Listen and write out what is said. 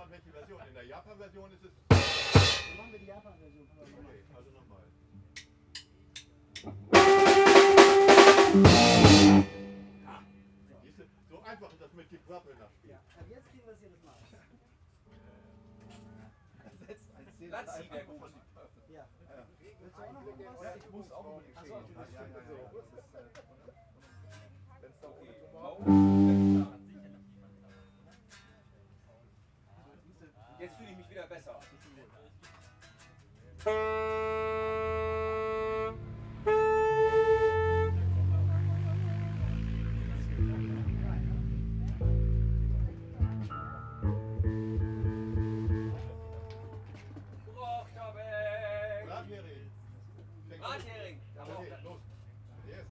dran, welche Version. In der Japan-Version ist es. Dann machen wir die Japan-Version. Okay, also nochmal. Siehst du, so einfach ist das mit dem Brabbel nachspielen. Ja, ab jetzt kriegen wir es jedes Mal. Latzi wäre gut. Ja. Willst du auch noch irgendwas? Ich muss auch unbedingt Achso, stehen. du bist Ja, schon. ja, ja. Wenn es da Okay. Jetzt fühle ich mich wieder besser. Brathering. Brathering. Aber auch Okay, los.